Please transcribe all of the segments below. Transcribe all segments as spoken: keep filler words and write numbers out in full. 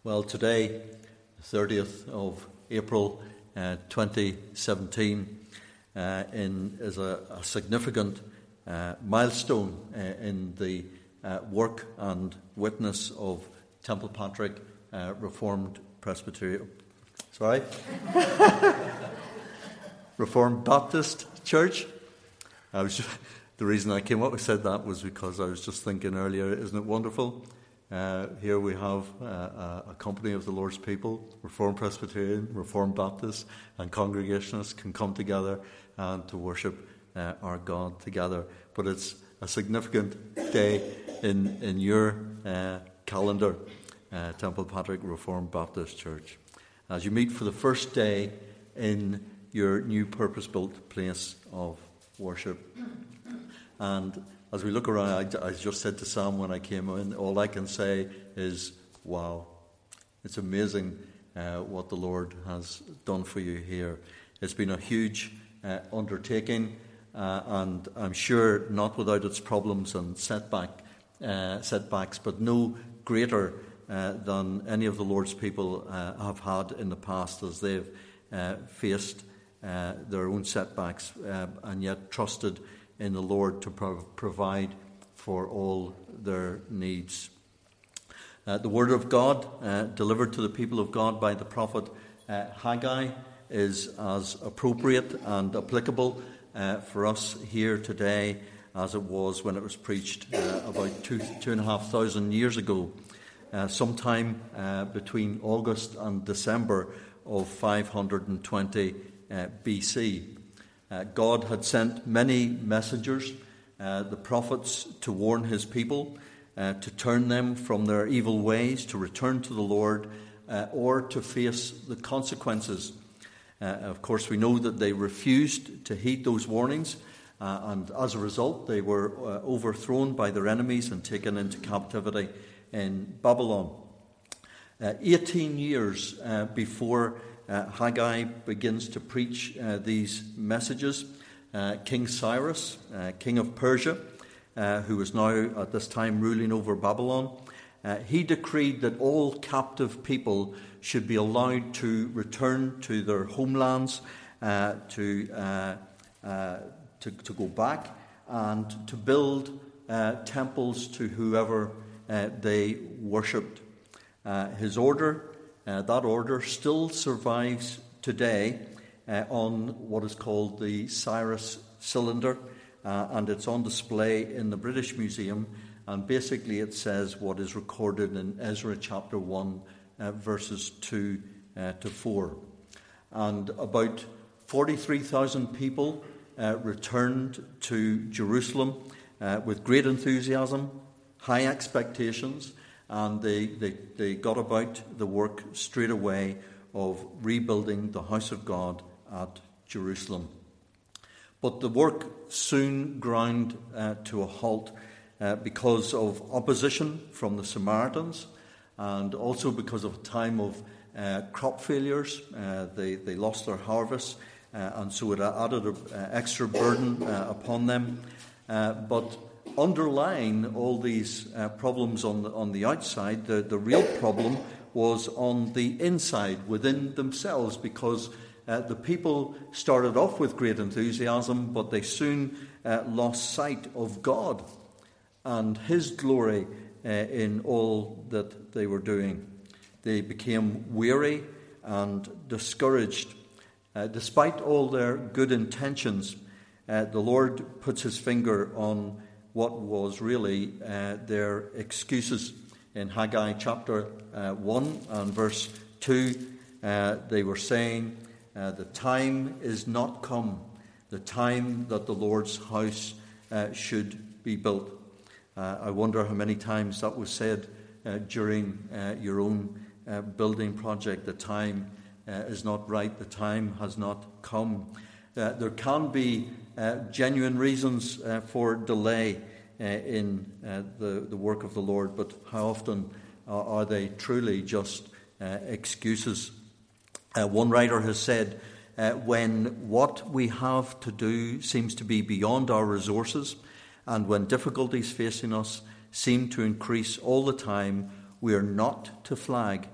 Well, today, the thirtieth of April uh, twenty seventeen, uh, in, is a, a significant uh, milestone uh, in the uh, work and witness of Templepatrick uh, Reformed Presbyterian. Sorry? Reformed Baptist Church. I was just, the reason I came up and said that was because I was just thinking earlier, isn't it wonderful? Uh, here we have uh, a company of the Lord's people, Reformed Presbyterian, Reformed Baptist, and Congregationists can come together and to worship uh, our God together. But it's a significant day in, in your uh, calendar, uh, Templepatrick Reformed Baptist Church, as you meet for the first day in your new purpose-built place of worship. And as we look around, I, I just said to Sam when I came in, all I can say is, wow. It's amazing uh, what the Lord has done for you here. It's been a huge uh, undertaking, uh, and I'm sure not without its problems and setback, uh, setbacks, but no greater uh, than any of the Lord's people uh, have had in the past as they've uh, faced uh, their own setbacks uh, and yet trusted in the Lord to pro- provide for all their needs. Uh, the Word of God, uh, delivered to the people of God by the prophet uh, Haggai, is as appropriate and applicable uh, for us here today as it was when it was preached uh, about two, two and a half thousand years ago, uh, sometime uh, between August and December of five hundred twenty uh, B C. Uh, God had sent many messengers, uh, the prophets, to warn his people, uh, to turn them from their evil ways, to return to the Lord, uh, or to face the consequences. Uh, of course, we know that they refused to heed those warnings, uh, and as a result, they were uh, overthrown by their enemies and taken into captivity in Babylon. Uh, eighteen years uh, before Uh, Haggai begins to preach uh, these messages, Uh, King Cyrus, uh, king of Persia, uh, who was now at this time ruling over Babylon, uh, he decreed that all captive people should be allowed to return to their homelands, uh, to, uh, uh, to to go back and to build uh, temples to whoever uh, they worshipped. Uh, his order. Uh, that order still survives today uh, on what is called the Cyrus Cylinder, uh, and it's on display in the British Museum, and basically it says what is recorded in Ezra chapter one, uh, verses two uh, to four. And about forty-three thousand people uh, returned to Jerusalem uh, with great enthusiasm, high expectations, and they, they, they got about the work straight away of rebuilding the house of God at Jerusalem. But the work soon ground uh, to a halt uh, because of opposition from the Samaritans, and also because of a time of uh, crop failures. Uh, they, they lost their harvest, uh, and so it added an extra burden uh, upon them. Uh, but underlying all these uh, problems on the, on the outside, the, the real problem was on the inside, within themselves, because uh, the people started off with great enthusiasm, but they soon uh, lost sight of God and his glory uh, in all that they were doing. They became weary and discouraged. Uh, despite all their good intentions, uh, the Lord puts his finger on what was really uh, their excuses. In Haggai chapter uh, one and verse two, uh, they were saying, uh, the time is not come, the time that the Lord's house uh, should be built. Uh, I wonder how many times that was said uh, during uh, your own uh, building project. The time uh, is not right, the time has not come. Uh, there can be uh, genuine reasons uh, for delay uh, in uh, the, the work of the Lord, but how often uh, are they truly just uh, excuses? Uh, one writer has said, uh, when what we have to do seems to be beyond our resources, and when difficulties facing us seem to increase all the time, we are not to flag.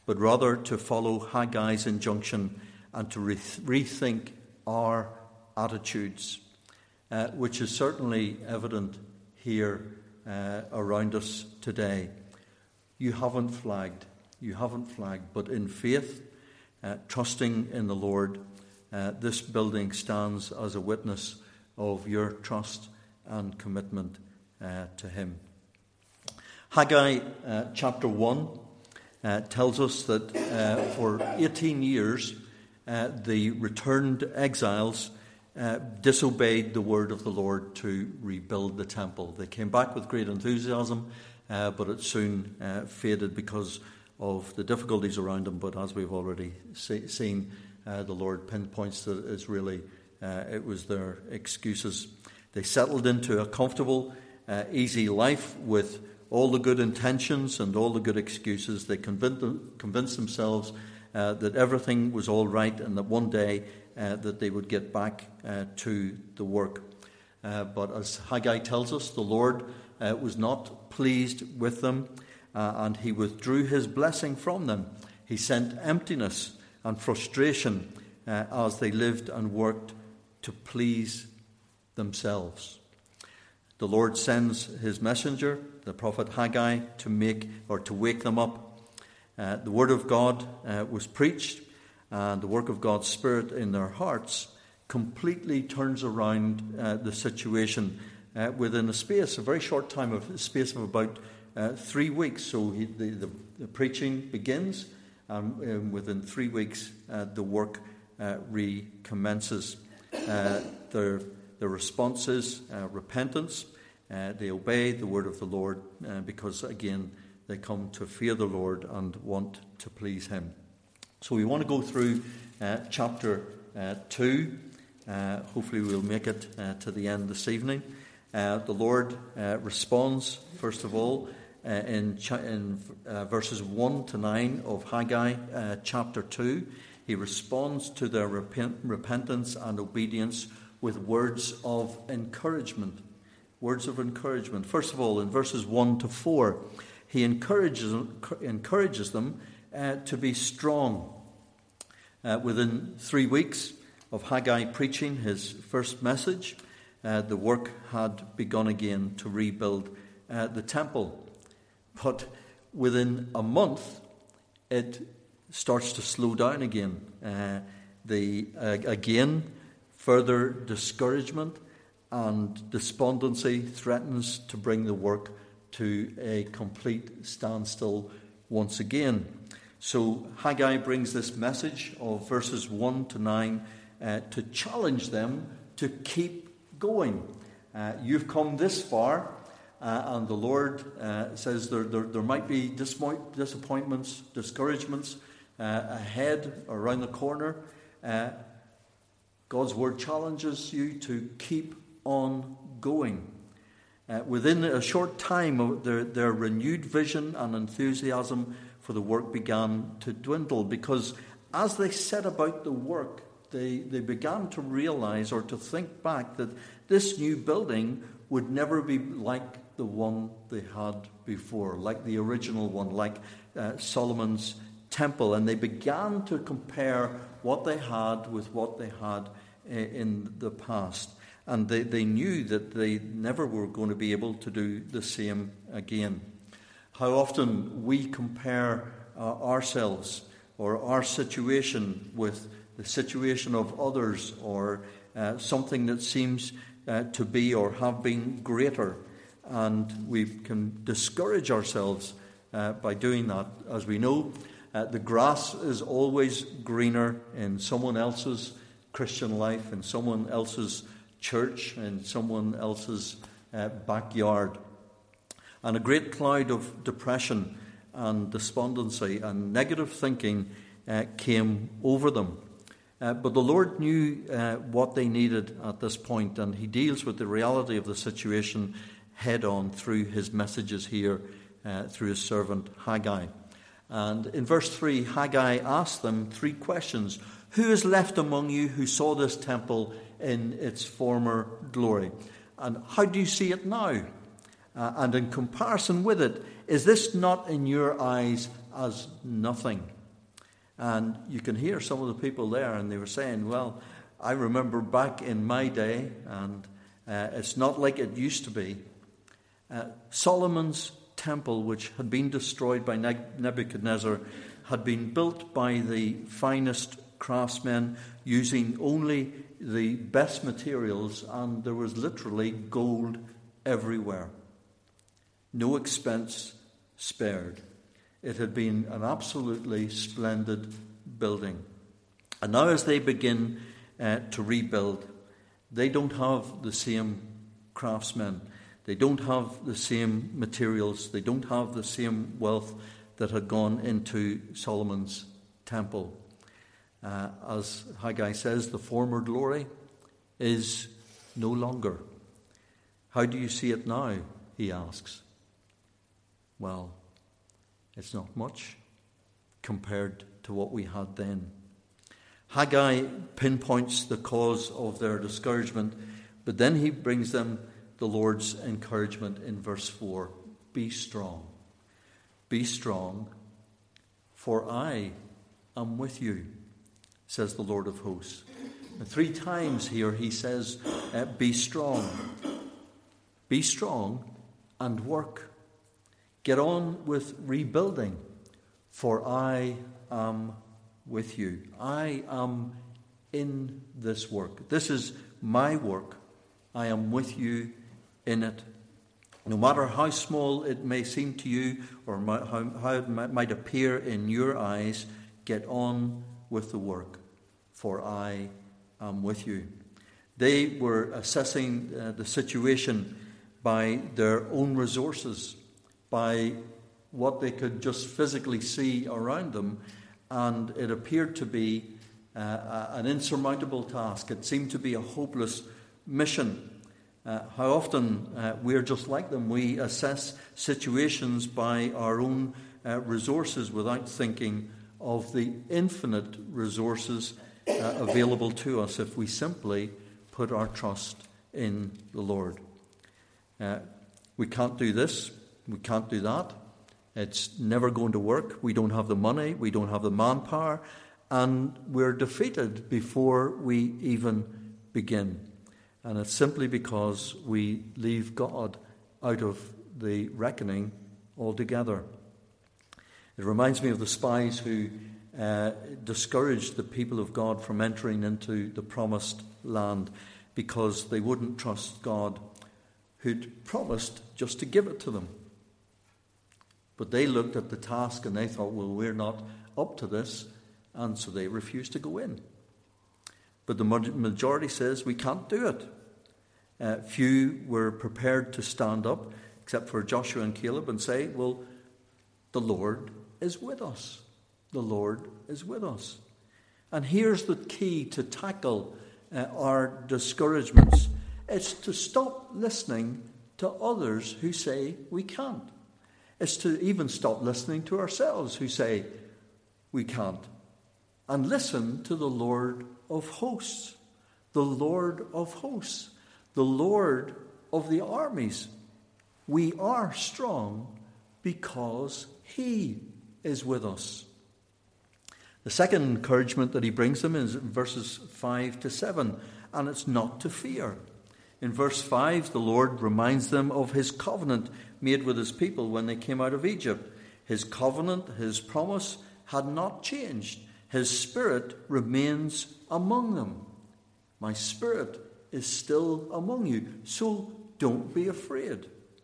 but rather to follow Haggai's injunction and to re- rethink our attitudes, uh, which is certainly evident here uh, around us today. You haven't flagged, you haven't flagged, but in faith, uh, trusting in the Lord, uh, this building stands as a witness of your trust and commitment uh, to him. Haggai uh, chapter one uh, tells us that uh, for eighteen years uh, the returned exiles uh, disobeyed the word of the Lord to rebuild the temple. They came back with great enthusiasm, uh, but it soon uh, faded because of the difficulties around them. But as we've already see, seen, uh, the Lord pinpoints that it's really uh, it was their excuses. They settled into a comfortable, uh, easy life with all the good intentions and all the good excuses. They convinced, them, convinced themselves uh, that everything was all right and that one day uh, that they would get back uh, to the work. Uh, but as Haggai tells us, the Lord uh, was not pleased with them uh, and he withdrew his blessing from them. He sent emptiness and frustration uh, as they lived and worked to please themselves. The Lord sends his messenger, the prophet Haggai, to make or to wake them up. Uh, the word of God uh, was preached, and the work of God's Spirit in their hearts completely turns around uh, the situation uh, within a space, a very short time of a space of about uh, three weeks. So he, the, the, the preaching begins, and um, within three weeks uh, the work uh, recommences. Uh, their, their response is uh, repentance. Uh, they obey the word of the Lord uh, because, again, they come to fear the Lord and want to please him. So we want to go through uh, chapter uh, two. Uh, hopefully we'll make it uh, to the end this evening. Uh, the Lord uh, responds, first of all, uh, in, ch- in uh, verses one to nine of Haggai uh, chapter two. He responds to their repent- repentance and obedience with words of encouragement. Words of encouragement. First of all, in verses one to four, he encourages, encourages them uh, to be strong. Uh, within three weeks of Haggai preaching his first message, uh, the work had begun again to rebuild uh, the temple. But within a month, it starts to slow down again. Uh, the uh, again, further discouragement and despondency threatens to bring the work to a complete standstill once again. So Haggai brings this message of verses one to nine uh, to challenge them to keep going. Uh, you've come this far, uh, and the Lord uh, says there, there, there might be disappointments, discouragements uh, ahead, around the corner. Uh, God's word challenges you to keep on going. Uh, within a short time, their, their renewed vision and enthusiasm for the work began to dwindle, because as they set about the work, they, they began to realize or to think back that this new building would never be like the one they had before, like the original one, like uh, Solomon's temple. And they began to compare what they had with what they had uh, in the past. And they, they knew that they never were going to be able to do the same again. How often we compare uh, ourselves or our situation with the situation of others, or uh, something that seems uh, to be or have been greater. And we can discourage ourselves uh, by doing that. As we know, uh, the grass is always greener in someone else's Christian life, in someone else's church, in someone else's uh, backyard. And a great cloud of depression and despondency and negative thinking uh, came over them. Uh, but the Lord knew uh, what they needed at this point, and he deals with the reality of the situation head on through his messages here, uh, through his servant Haggai. And in verse three, Haggai asked them three questions. Who is left among you who saw this temple in its former glory? And how do you see it now? Uh, and in comparison with it, is this not in your eyes as nothing? And you can hear some of the people there, and they were saying, well, I remember back in my day, and uh, it's not like it used to be. Uh, Solomon's temple, which had been destroyed by Nebuchadnezzar, had been built by the finest craftsmen using only the best materials, and there was literally gold everywhere. No expense spared. It had been an absolutely splendid building. And now as they begin uh, to rebuild, they don't have the same craftsmen. They don't have the same materials. They don't have the same wealth that had gone into Solomon's temple. Uh, as Haggai says, the former glory is no longer. How do you see it now? He asks. Well, it's not much compared to what we had then. Haggai pinpoints the cause of their discouragement, but then he brings them the Lord's encouragement in verse four. Be strong. Be strong, for I am with you, says the Lord of hosts. And three times here he says, uh, be strong. Be strong and work. Get on with rebuilding, for I am with you. I am in this work. This is my work. I am with you in it. No matter how small it may seem to you, or how, how it might appear in your eyes, get on with the work, for I am with you. They were assessing uh, the situation by their own resources, by what they could just physically see around them, and it appeared to be uh, an insurmountable task. It seemed to be a hopeless mission. Uh, how often uh, we're just like them. We assess situations by our own uh, resources without thinking of the infinite resources uh, available to us if we simply put our trust in the Lord. Uh, we can't do this. We can't do that. It's never going to work. We don't have the money. We don't have the manpower. And we're defeated before we even begin. And it's simply because we leave God out of the reckoning altogether. It reminds me of the spies who uh, discouraged the people of God from entering into the promised land because they wouldn't trust God, who'd promised just to give it to them. But they looked at the task and they thought, well, we're not up to this, and so they refused to go in. But the majority says we can't do it. Uh, few were prepared to stand up, except for Joshua and Caleb, and say, well, the Lord is with us. The Lord is with us. And here's the key to tackle uh, our discouragements. It's to stop listening to others who say we can't. It's to even stop listening to ourselves who say we can't. And listen to the Lord of hosts. The Lord of hosts. The Lord of the armies. We are strong because He is with us. The second encouragement that he brings them is in verses five to seven, and it's not to fear. In verse five, the Lord reminds them of His covenant made with His people when they came out of Egypt. His covenant, His promise, had not changed. His Spirit remains among them. My Spirit is still among you, so don't be afraid.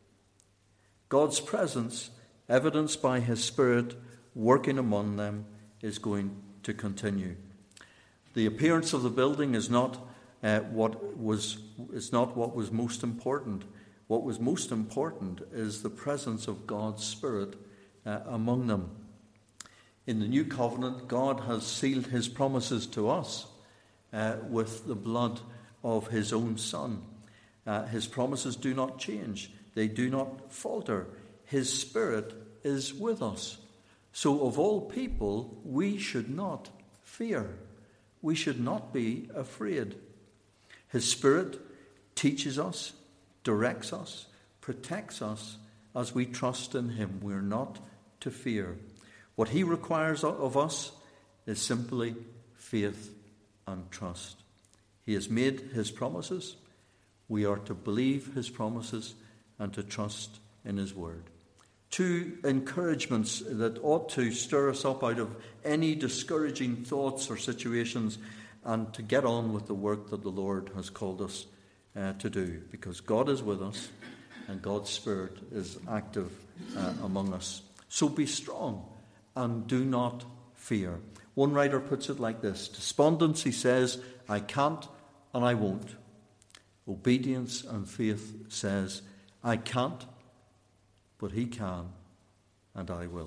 God's presence, evidenced by His Spirit working among them, is going to continue. The appearance of the building is not uh, what was is not what was most important. What was most important is the presence of God's Spirit uh, among them. In the new covenant, God has sealed His promises to us uh, with the blood of His own Son. Uh, his promises do not change. They do not falter. His Spirit is with us. So of all people, we should not fear. We should not be afraid. His Spirit teaches us, directs us, protects us as we trust in Him. We're not to fear. What He requires of us is simply faith and trust. He has made his promises. We are to believe his promises and to trust in his word. Two encouragements that ought to stir us up out of any discouraging thoughts or situations and to get on with the work that the Lord has called us uh, to do, because God is with us and God's Spirit is active uh, among us. So be strong and do not fear. One writer puts it like this: despondency says, I can't and I won't. Obedience and faith says, I can't, but he can, and I will.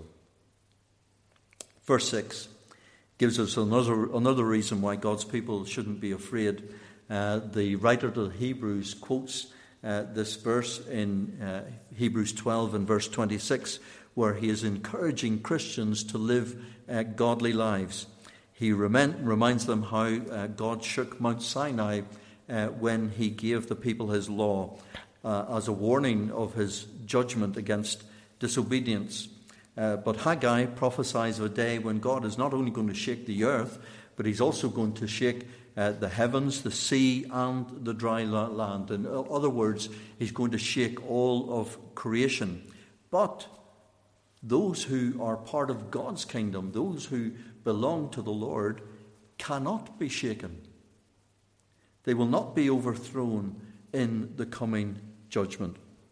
Verse six gives us another, another reason why God's people shouldn't be afraid. Uh, the writer to the Hebrews quotes uh, this verse in uh, Hebrews twelve and verse twenty-six, where he is encouraging Christians to live uh, godly lives. He rem- reminds them how uh, God shook Mount Sinai uh, when he gave the people his law, Uh, as a warning of his judgment against disobedience. Uh, but Haggai prophesies of a day when God is not only going to shake the earth, but he's also going to shake uh, the heavens, the sea, and the dry land. In other words, he's going to shake all of creation. But those who are part of God's kingdom, those who belong to the Lord, cannot be shaken. They will not be overthrown in the coming judgment.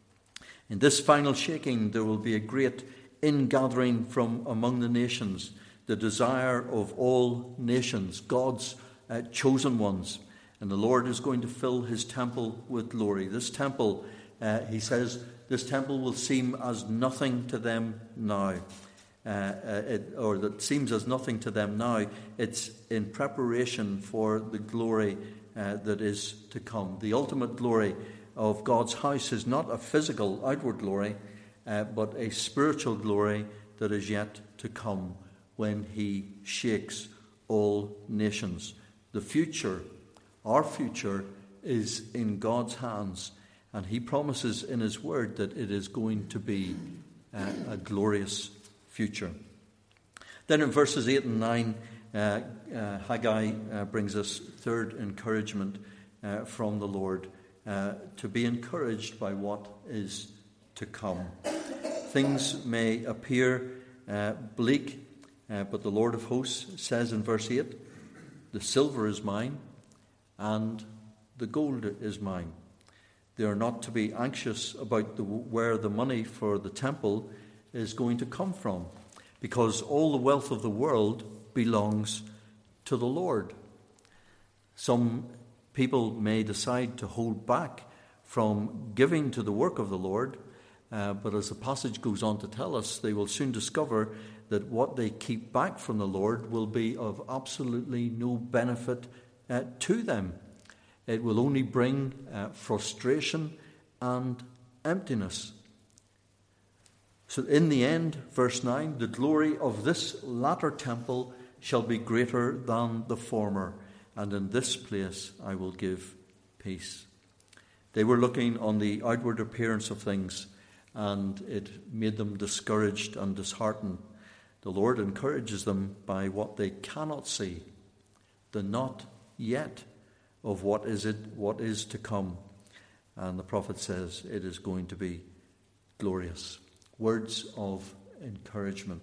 In this final shaking, there will be a great ingathering from among the nations, the desire of all nations, God's uh, chosen ones. And the Lord is going to fill his temple with glory. This temple, uh, he says, this temple will seem as nothing to them now. Uh, uh, it, or that seems as nothing to them now. It's in preparation for the glory uh, that is to come. The ultimate glory of God's house is not a physical outward glory, uh, but a spiritual glory that is yet to come when he shakes all nations. The future, our future, is in God's hands, and he promises in his word that it is going to be uh, a glorious future. Then in verses eight and nine, uh, uh, Haggai uh, brings us third encouragement uh, from the Lord. Uh, to be encouraged by what is to come. Things may appear uh, bleak, uh, but the Lord of hosts says in verse eight, the silver is mine and the gold is mine. They are not to be anxious about the, where the money for the temple is going to come from, because all the wealth of the world belongs to the Lord. Some people may decide to hold back from giving to the work of the Lord, uh, but as the passage goes on to tell us, they will soon discover that what they keep back from the Lord will be of absolutely no benefit uh, to them. It will only bring uh, frustration and emptiness. So in the end, verse nine, the glory of this latter temple shall be greater than the former, and in this place I will give peace. They were looking on the outward appearance of things, and it made them discouraged and disheartened. The Lord encourages them by what they cannot see, the not yet of what is it, what is to come. And the prophet says it is going to be glorious. Words of encouragement.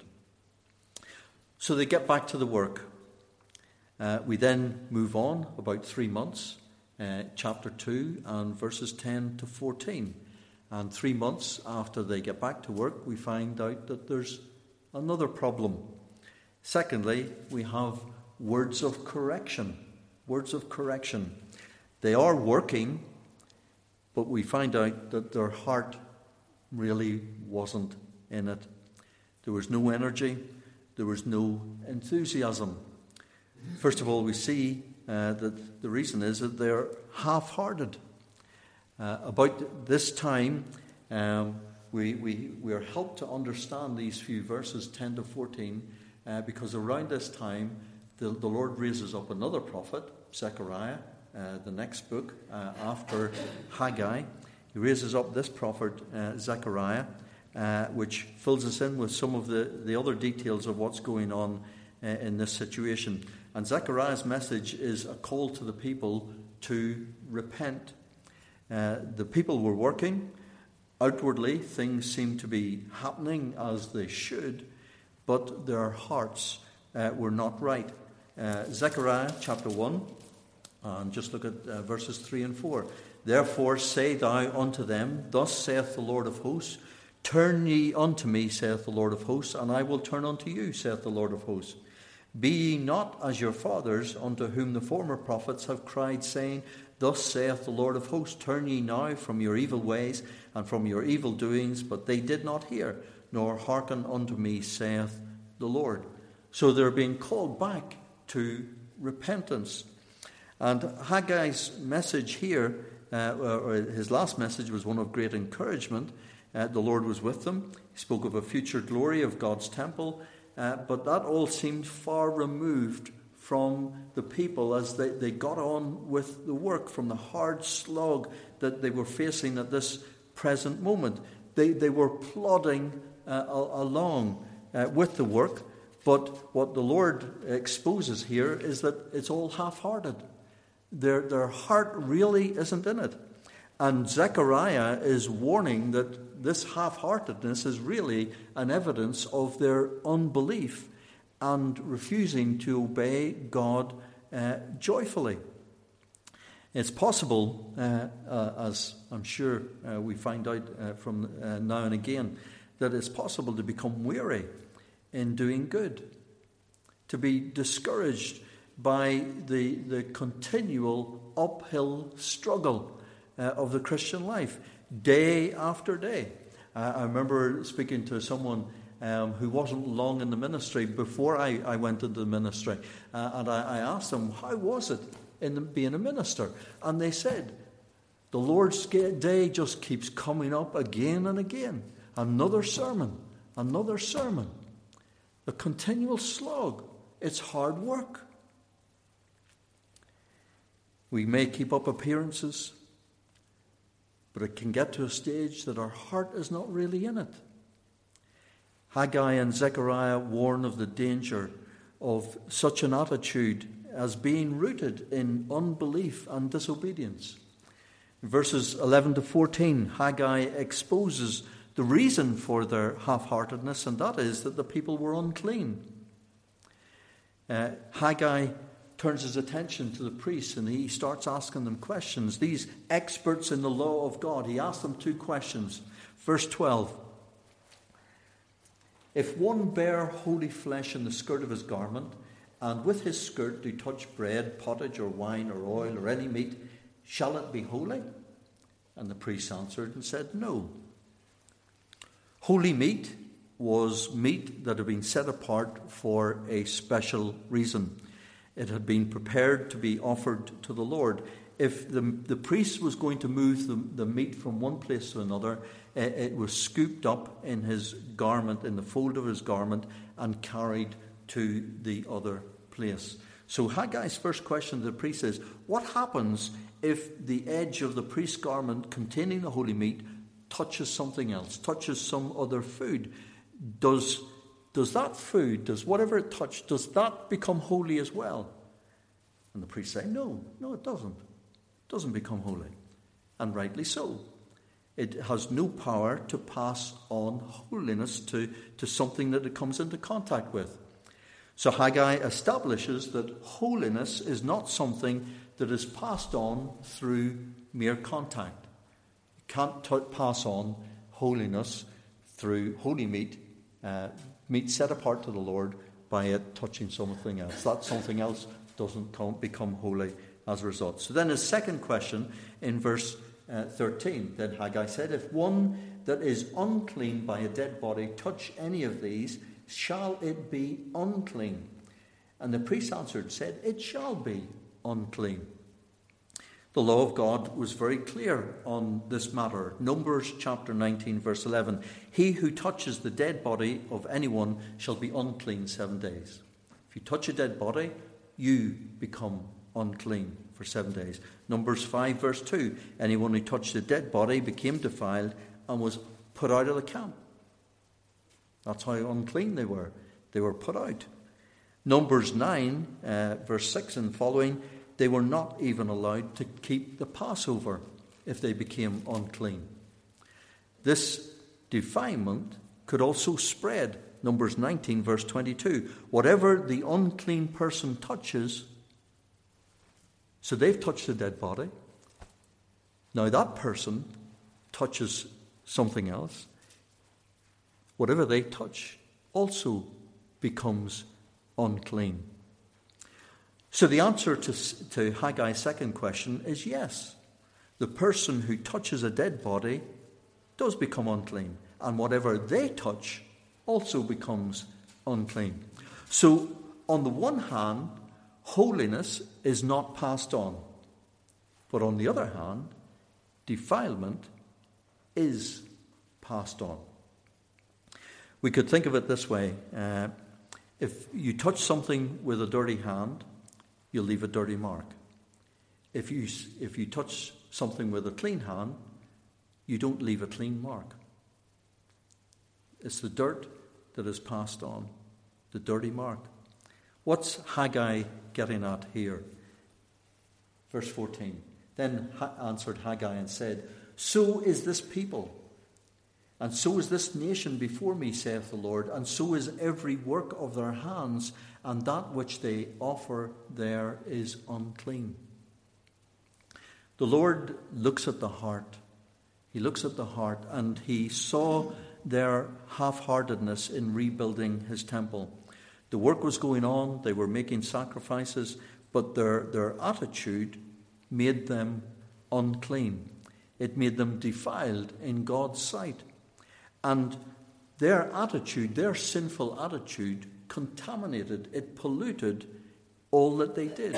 So they get back to the work. Uh, we then move on about three months, uh, chapter two and verses ten to fourteen. And three months after they get back to work, we find out that there's another problem. Secondly, we have words of correction. Words of correction. They are working, but we find out that their heart really wasn't in it. There was no energy. There was no enthusiasm. First of all, we see uh, that the reason is that they're half-hearted. Uh, about this time, um, we, we, we are helped to understand these few verses, ten to fourteen, uh, because around this time, the, the Lord raises up another prophet, Zechariah, uh, the next book uh, after Haggai. He raises up this prophet, uh, Zechariah, uh, which fills us in with some of the, the other details of what's going on uh, in this situation. And Zechariah's message is a call to the people to repent. Uh, the people were working. Outwardly, things seemed to be happening as they should, but their hearts uh, were not right. Uh, Zechariah chapter one, and just look at uh, verses three and four. Therefore say thou unto them, Thus saith the Lord of hosts, Turn ye unto me, saith the Lord of hosts, and I will turn unto you, saith the Lord of hosts. Be ye not as your fathers, unto whom the former prophets have cried, saying, Thus saith the Lord of hosts, Turn ye now from your evil ways and from your evil doings. But they did not hear, nor hearken unto me, saith the Lord. So they're being called back to repentance. And Haggai's message here, uh, or his last message, was one of great encouragement. Uh, the Lord was with them. He spoke of a future glory of God's temple. Uh, but that all seemed far removed from the people as they, they got on with the work, from the hard slog that they were facing at this present moment. They, they were plodding uh, along uh, with the work, but what the Lord exposes here is that it's all half-hearted. Their, their heart really isn't in it. And Zechariah is warning that this half-heartedness is really an evidence of their unbelief and refusing to obey God uh, joyfully. It's possible, uh, uh, as I'm sure uh, we find out uh, from uh, now and again, that it's possible to become weary in doing good, to be discouraged by the, the continual uphill struggle uh, of the Christian life, day after day. Uh, I remember speaking to someone um, who wasn't long in the ministry before I, I went into the ministry, uh, and I, I asked them, how was it in the, being a minister? And they said, the Lord's day just keeps coming up again and again. Another sermon, another sermon. A continual slog. It's hard work. We may keep up appearances, but it can get to a stage that our heart is not really in it. Haggai and Zechariah warn of the danger of such an attitude as being rooted in unbelief and disobedience. In verses eleven to fourteen, Haggai exposes the reason for their half-heartedness, and that is that the people were unclean. Uh, Haggai turns his attention to the priests and he starts asking them questions. These experts in the law of God, he asks them two questions. Verse twelve. If one bear holy flesh in the skirt of his garment, and with his skirt do touch bread, pottage, or wine, or oil, or any meat, shall it be holy? And the priests answered and said, no. Holy meat was meat that had been set apart for a special reason. It had been prepared to be offered to the Lord. If the, the priest was going to move the, the meat from one place to another, it, it was scooped up in his garment, in the fold of his garment, and carried to the other place. So Haggai's first question to the priest is, what happens if the edge of the priest's garment containing the holy meat touches something else, touches some other food? Does, does that food, does whatever it touched, does that become holy as well? And the priest say, no, no it doesn't. It doesn't become holy. And rightly so. It has no power to pass on holiness to, to something that it comes into contact with. So Haggai establishes that holiness is not something that is passed on through mere contact. You can't t- pass on holiness through holy meat, uh, meat set apart to the Lord, by it touching something else. That something else doesn't come, become holy as a result. So then his second question in verse uh, thirteen, then Haggai said, if one that is unclean by a dead body touch any of these, shall it be unclean? And the priest answered, said, it shall be unclean. The law of God was very clear on this matter. Numbers chapter nineteen, verse eleven. He who touches the dead body of anyone shall be unclean seven days. If you touch a dead body, you become unclean for seven days. Numbers five, verse two. Anyone who touched a dead body became defiled and was put out of the camp. That's how unclean they were. They were put out. Numbers nine, uh, verse six and following, they were not even allowed to keep the Passover if they became unclean. This defilement could also spread. Numbers nineteen, verse twenty-two. Whatever the unclean person touches, so they've touched a dead body. Now that person touches something else. Whatever they touch also becomes unclean. So the answer to, to Haggai's second question is yes. The person who touches a dead body does become unclean, and whatever they touch also becomes unclean. So on the one hand, holiness is not passed on, but on the other hand, defilement is passed on. We could think of it this way. Uh, if you touch something with a dirty hand, you'll leave a dirty mark. If you, if you touch something with a clean hand, you don't leave a clean mark. It's the dirt that is passed on, the dirty mark. What's Haggai getting at here? Verse fourteen. Then answered Haggai and said, so is this people, and so is this nation before me, saith the Lord, and so is every work of their hands, and that which they offer there is unclean. The Lord looks at the heart. He looks at the heart, and he saw their half-heartedness in rebuilding his temple. The work was going on, they were making sacrifices, but their, their attitude made them unclean. It made them defiled in God's sight. And their attitude, their sinful attitude, contaminated, it polluted all that they did.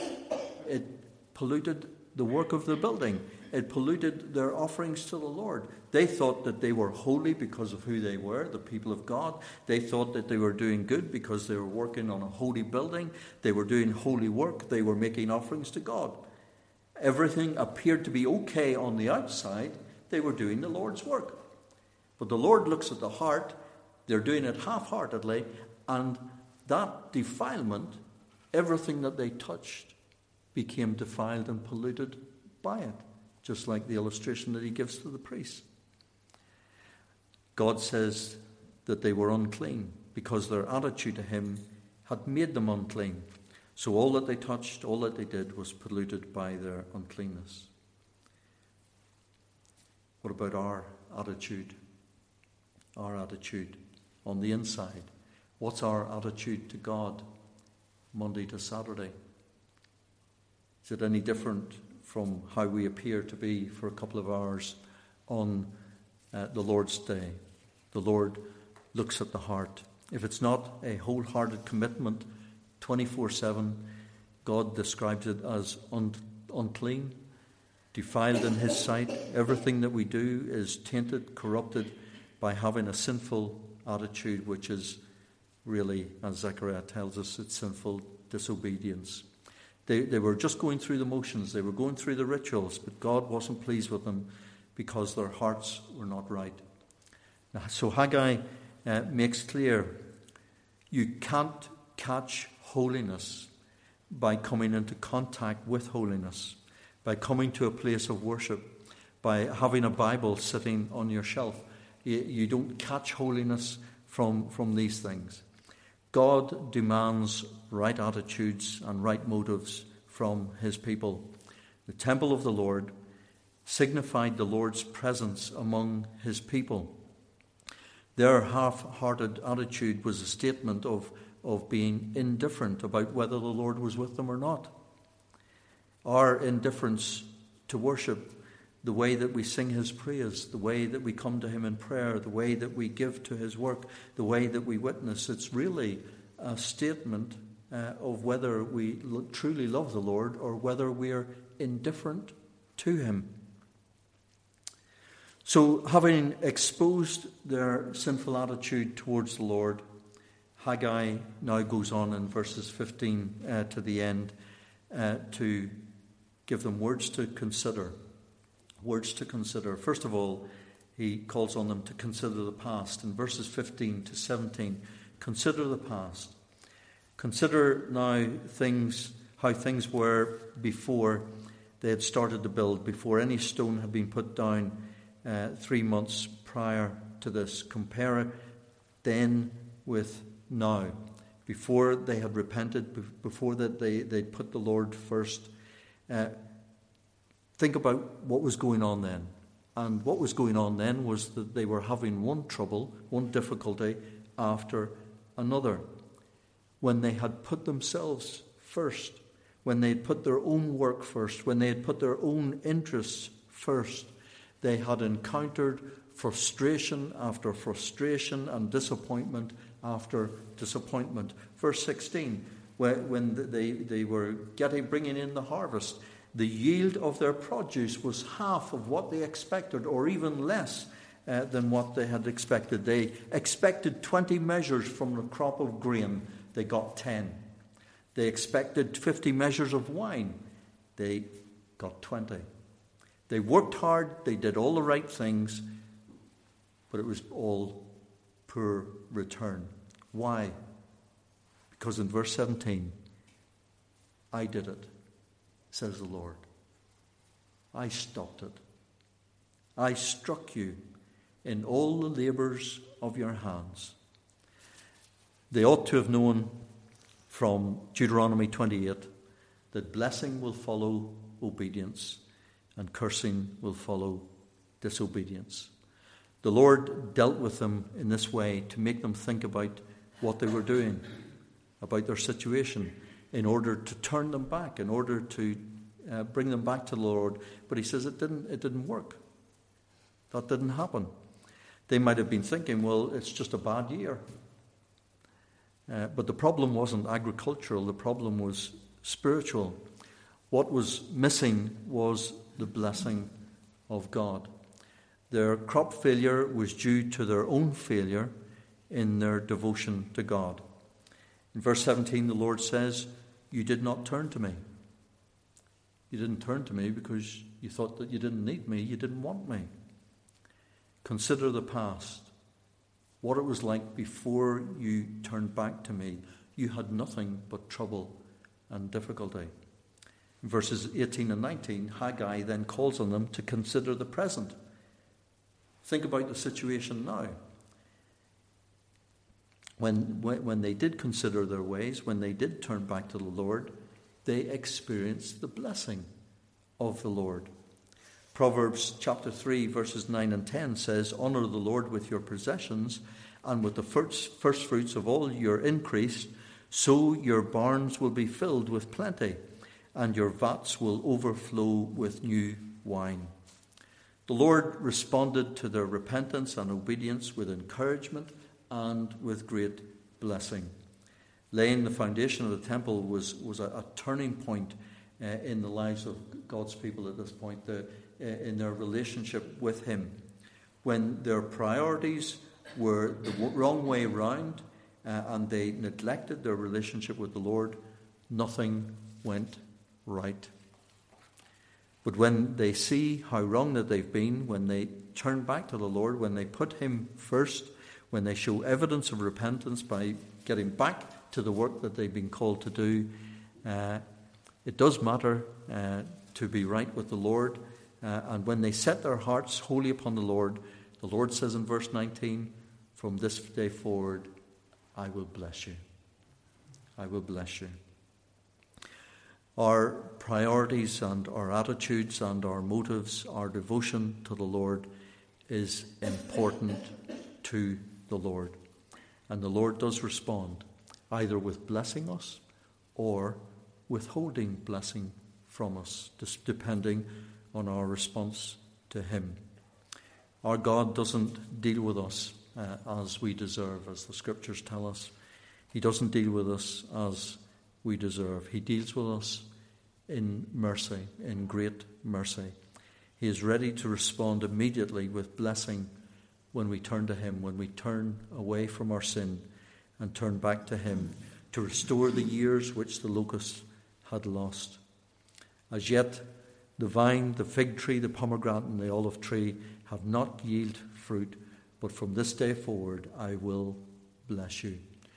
It polluted the work of the building. It polluted their offerings to the Lord. They thought that they were holy because of who they were, the people of God. They thought that they were doing good because they were working on a holy building. They were doing holy work. They were making offerings to God. Everything appeared to be okay on the outside. They were doing the Lord's work. But the Lord looks at the heart. They're doing it half-heartedly. And that defilement, everything that they touched, became defiled and polluted by it. Just like the illustration that he gives to the priests. God says that they were unclean because their attitude to him had made them unclean. So all that they touched, all that they did was polluted by their uncleanness. What about our attitude? Our attitude on the inside. What's our attitude to God Monday to Saturday? Is it any different from how we appear to be for a couple of hours on uh, the Lord's day? The Lord looks at the heart. If it's not a wholehearted commitment, twenty-four seven, God describes it as un- unclean, defiled in his sight. Everything that we do is tainted, corrupted by having a sinful attitude, which is really, as Zechariah tells us, it's sinful disobedience. They, they were just going through the motions. They were going through the rituals, but God wasn't pleased with them because their hearts were not right. Now, so Haggai uh, makes clear you can't catch holiness by coming into contact with holiness, by coming to a place of worship, by having a Bible sitting on your shelf. You, you don't catch holiness from, from these things. God demands right attitudes and right motives from his people. The temple of the Lord signified the Lord's presence among his people. Their half-hearted attitude was a statement of, of being indifferent about whether the Lord was with them or not. Our indifference to worship, the way that we sing his praise, the way that we come to him in prayer, the way that we give to his work, the way that we witness, it's really a statement uh, of whether we lo- truly love the Lord or whether we are indifferent to him. So, having exposed their sinful attitude towards the Lord, Haggai now goes on in verses fifteen uh, to the end uh, to give them words to consider. Words to consider. First of all, he calls on them to consider the past. In verses fifteen to seventeen, consider the past. Consider now things, how things were before they had started to build, before any stone had been put down uh, three months prior to this. Compare it then with now. Before they had repented, before that they, they'd put the Lord first. Uh, think about what was going on then. And what was going on then was that they were having one trouble, one difficulty after another. When they had put themselves first, when they had put their own work first, when they had put their own interests first, they had encountered frustration after frustration and disappointment after disappointment. Verse sixteen, when they, they were getting bringing in the harvest, the yield of their produce was half of what they expected, or even less uh, than what they had expected. They expected twenty measures from the crop of grain. They got ten. They expected fifty measures of wine. They got twenty. They worked hard. They did all the right things. But it was all poor return. Why? Because in verse seventeen, I did it, says the Lord. I stopped it. I struck you in all the labours of your hands. They ought to have known from Deuteronomy twenty-eight that blessing will follow obedience and cursing will follow disobedience. The Lord dealt with them in this way to make them think about what they were doing, about their situation, in order to turn them back, in order to uh, bring them back to the Lord. But he says it didn't, it didn't work. That didn't happen. They might have been thinking, well, it's just a bad year. Uh, but the problem wasn't agricultural, the problem was spiritual. What was missing was the blessing of God. Their crop failure was due to their own failure in their devotion to God. In verse seventeen, the Lord says, you did not turn to me. You didn't turn to me because you thought that you didn't need me, you didn't want me. Consider the past. What it was like before you turned back to me. You had nothing but trouble and difficulty. In verses eighteen and nineteen, Haggai then calls on them to consider the present. Think about the situation now. When, when, when they did consider their ways, when they did turn back to the Lord, they experienced the blessing of the Lord. Proverbs chapter three, verses nine and ten says, honour the Lord with your possessions and with the first, first fruits of all your increase, so your barns will be filled with plenty, and your vats will overflow with new wine. The Lord responded to their repentance and obedience with encouragement and with great blessing. Laying the foundation of the temple was, was a, a turning point uh, in the lives of God's people at this point, the, uh, in their relationship with Him. When their priorities were the wrong way round uh, and they neglected their relationship with the Lord, nothing went right. But when they see how wrong that they've been, when they turn back to the Lord, when they put Him first, when they show evidence of repentance by getting back to the work that they've been called to do, uh, it does matter uh, to be right with the Lord. Uh, and when they set their hearts wholly upon the Lord, the Lord says in verse nineteen, from this day forward, I will bless you. I will bless you. Our priorities and our attitudes and our motives, our devotion to the Lord is important to the Lord. And the Lord does respond, either with blessing us or withholding blessing from us, just depending on our response to Him. Our God doesn't deal with us uh, as we deserve, as the Scriptures tell us. He doesn't deal with us as we deserve. He deals with us in mercy, in great mercy. He is ready to respond immediately with blessing when we turn to Him, when we turn away from our sin and turn back to Him, to restore the years which the locusts had lost. As yet, the vine, the fig tree, the pomegranate, and the olive tree have not yielded fruit, but from this day forward I will bless you.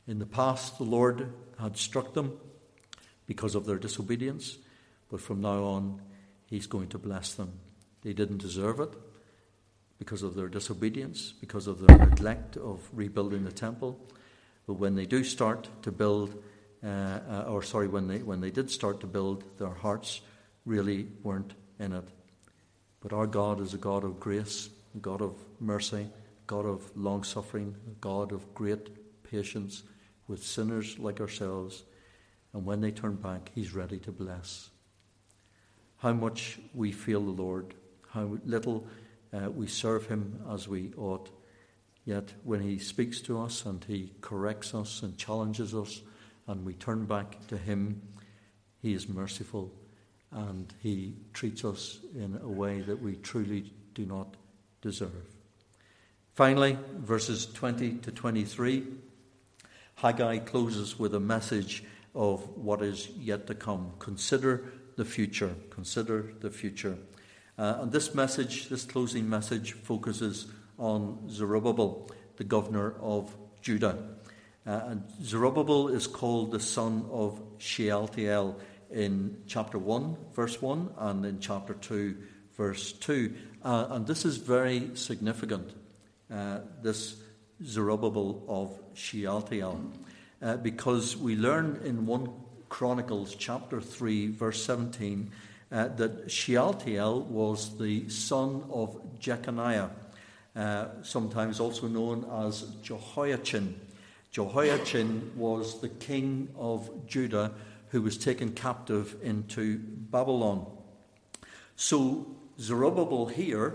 In the past, the Lord had struck them because of their disobedience, but from now on, he's going to bless them. They didn't deserve it because of their disobedience, because of their neglect of rebuilding the temple. But when they do start to build, uh, uh, or sorry, when they when they did start to build, their hearts really weren't in it. But our God is a God of grace, a God of mercy, a God of long-suffering, a God of great patience with sinners like ourselves. And when they turn back, he's ready to bless. How much we feel the Lord, how little uh, we serve him as we ought. Yet when he speaks to us and he corrects us and challenges us and we turn back to him, he is merciful and he treats us in a way that we truly do not deserve. Finally, verses twenty to twenty-three, Haggai closes with a message of what is yet to come. Consider the future. Consider the future. Uh, and this message, this closing message, focuses on Zerubbabel, the governor of Judah. Uh, and Zerubbabel is called the son of Shealtiel in chapter one, verse one, and in chapter two, verse two. Uh, and this is very significant, uh, this Zerubbabel of Shealtiel, uh, because we learn in First Chronicles chapter three, verse seventeen, uh, that Shealtiel was the son of Jeconiah, uh, sometimes also known as Jehoiachin. Jehoiachin was the king of Judah who was taken captive into Babylon. So Zerubbabel here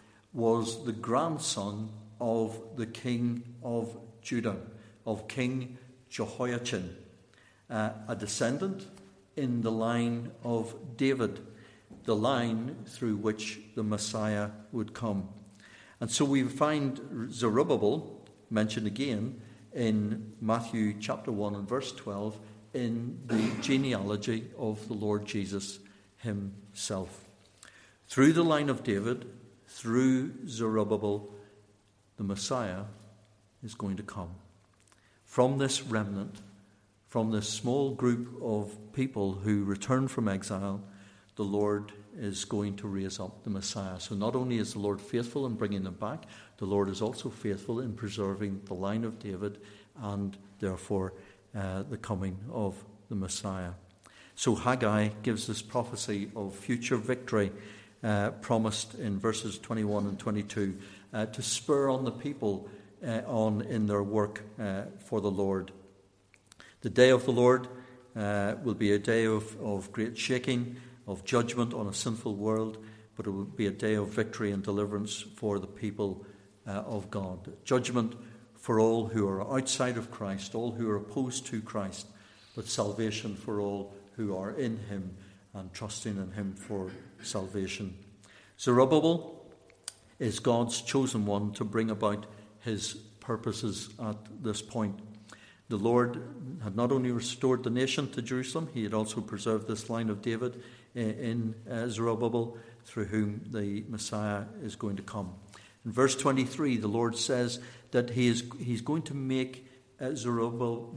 was the grandson of the king of Judah, of King Jehoiachin, uh, a descendant in the line of David, the line through which the Messiah would come. And so we find Zerubbabel mentioned again in Matthew chapter one and verse twelve in the genealogy of the Lord Jesus himself. Through the line of David, through Zerubbabel, the Messiah is going to come. From this remnant, from this small group of people who return from exile, the Lord is going to raise up the Messiah. So not only is the Lord faithful in bringing them back, the Lord is also faithful in preserving the line of David and therefore uh, the coming of the Messiah. So Haggai gives this prophecy of future victory uh, promised in verses twenty-one and twenty-two uh, to spur on the people uh, on in their work uh, for the Lord. The day of the Lord uh, will be a day of, of great shaking, of judgment on a sinful world, but it will be a day of victory and deliverance for the people uh, of God. Judgment for all who are outside of Christ, all who are opposed to Christ, but salvation for all who are in him and trusting in him for salvation. Zerubbabel is God's chosen one to bring about his purposes at this point. The Lord had not only restored the nation to Jerusalem, he had also preserved this line of David in uh, Zerubbabel, through whom the Messiah is going to come. In verse twenty-three, the Lord says that he is he's going to make uh, Zerubbabel,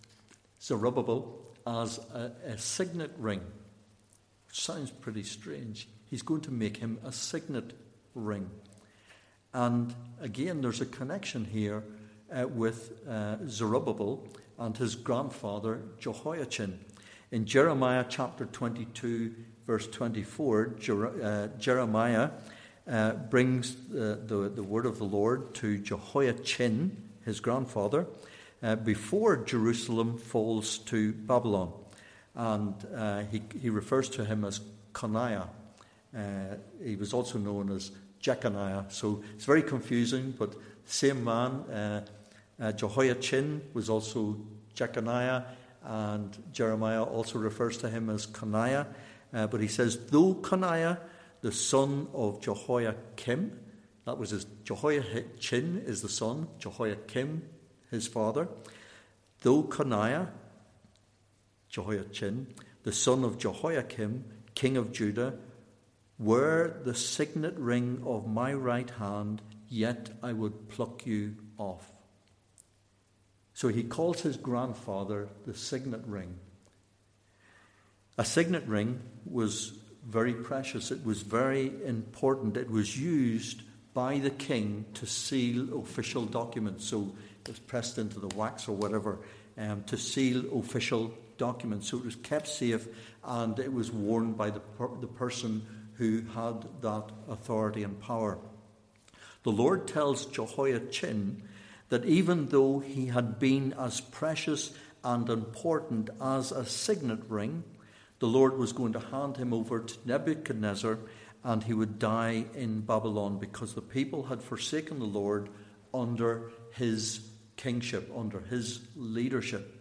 Zerubbabel as a, a signet ring, which sounds pretty strange. He's going to make him a signet ring. And again, there's a connection here uh, with uh, Zerubbabel and his grandfather Jehoiachin. In Jeremiah chapter twenty-two, verse twenty-four, Jer- uh, Jeremiah uh, brings uh, the, the word of the Lord to Jehoiachin, his grandfather, uh, before Jerusalem falls to Babylon. And uh, he, he refers to him as Coniah. Uh, he was also known as Jeconiah. So it's very confusing, but same man. Uh, uh, Jehoiachin was also Jeconiah, and Jeremiah also refers to him as Coniah. Uh, but he says, though Coniah, the son of Jehoiakim, that was his, Jehoiachin is the son, Jehoiakim, his father. Though Coniah, Jehoiachin, the son of Jehoiakim, king of Judah, were the signet ring of my right hand, yet I would pluck you off. So he calls his grandfather the signet ring. A signet ring was very precious. It was very important. It was used by the king to seal official documents. So it was pressed into the wax or whatever um, to seal official documents. So it was kept safe, and it was worn by the, per- the person who had that authority and power. The Lord tells Jehoiachin that even though he had been as precious and important as a signet ring, the Lord was going to hand him over to Nebuchadnezzar, and he would die in Babylon because the people had forsaken the Lord under his kingship, under his leadership.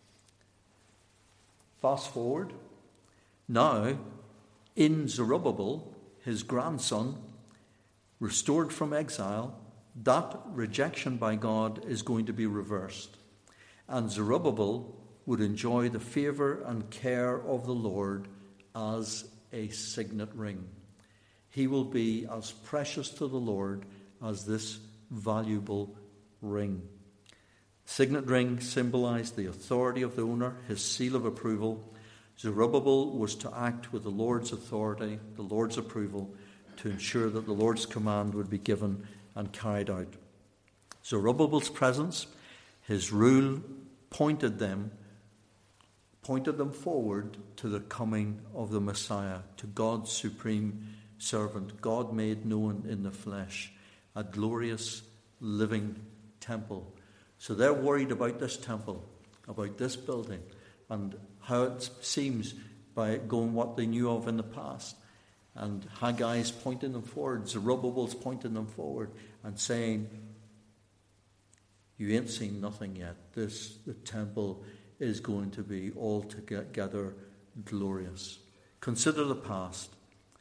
Fast forward. Now, in Zerubbabel, his grandson, restored from exile, that rejection by God is going to be reversed. And Zerubbabel would enjoy the favour and care of the Lord as a signet ring. He will be as precious to the Lord as this valuable ring. Signet ring symbolized the authority of the owner, his seal of approval. Zerubbabel was to act with the Lord's authority, the Lord's approval, to ensure that the Lord's command would be given and carried out. Zerubbabel's presence, his rule, pointed them, pointed them forward to the coming of the Messiah, to God's supreme servant, God made known in the flesh, a glorious living temple. So they're worried about this temple, about this building, and how it seems by going what they knew of in the past. And Haggai's pointing them forward, Zerubbabel's pointing them forward and saying, you ain't seen nothing yet. This, the temple is going to be altogether glorious. Consider the past,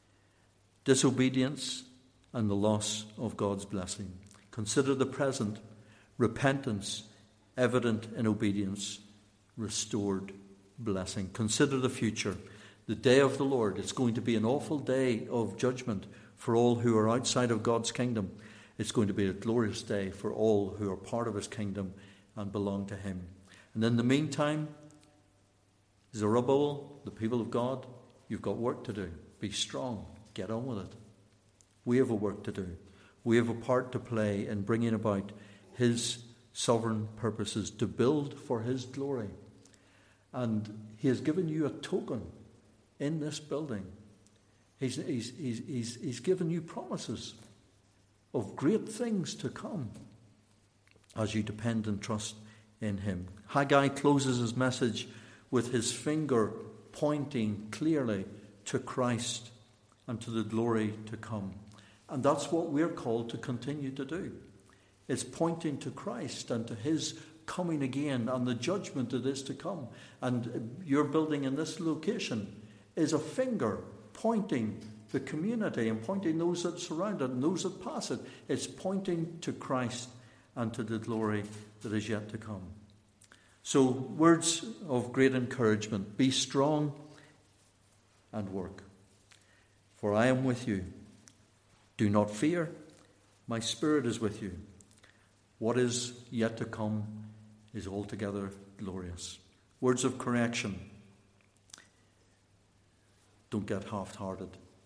disobedience and the loss of God's blessing. Consider the present, repentance, evident in obedience, restored blessing. Consider the future, the day of the Lord. It's going to be an awful day of judgment for all who are outside of God's kingdom. It's going to be a glorious day for all who are part of his kingdom and belong to him. And in the meantime, Zerubbabel, the people of God, you've got work to do. Be strong. Get on with it. We have a work to do. We have a part to play in bringing about his sovereign purposes to build for his glory. And he has given you a token in this building. He's, he's, he's, he's, he's given you promises of great things to come as you depend and trust in him. Haggai closes his message with his finger pointing clearly to Christ and to the glory to come. And that's what we're called to continue to do. It's pointing to Christ and to his coming again and the judgment that is to come. And your building in this location is a finger pointing the community and pointing those that surround it and those that pass it. It's pointing to Christ and to the glory that is yet to come. So, words of great encouragement. Be strong and work. For I am with you. Do not fear. My spirit is with you. What is yet to come is altogether glorious. Words of correction. Don't get half-hearted.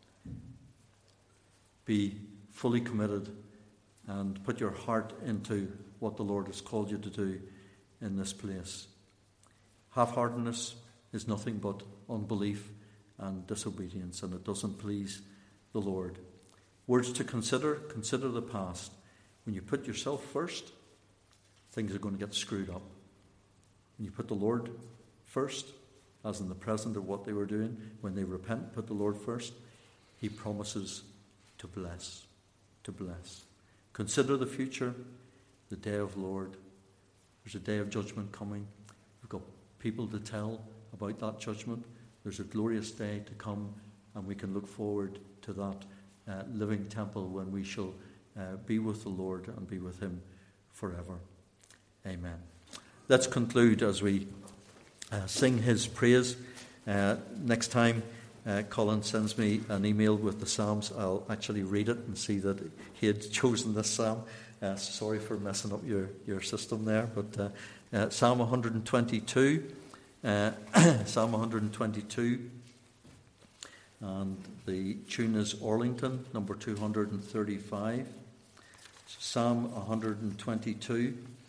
Be fully committed and put your heart into what the Lord has called you to do in this place. Half-heartedness is nothing but unbelief and disobedience, and it doesn't please the Lord. Words to consider. Consider the past. When you put yourself first, things are going to get screwed up. When you put the Lord first, as in the present of what they were doing, when they repent, put the Lord first, he promises to bless, to bless. Consider the future, the day of the Lord. There's a day of judgment coming. We've got people to tell about that judgment. There's a glorious day to come, and we can look forward to that uh, living temple when we shall uh, be with the Lord and be with him forever. Amen. Let's conclude as we uh, sing his praise. Uh, next time uh, Colin sends me an email with the Psalms, I'll actually read it and see that he had chosen this psalm. Uh, sorry for messing up your, your system there, but uh, uh, Psalm one twenty-two, uh, Psalm one twenty-two, and the tune is Orlington, number two thirty-five. Psalm one twenty-two.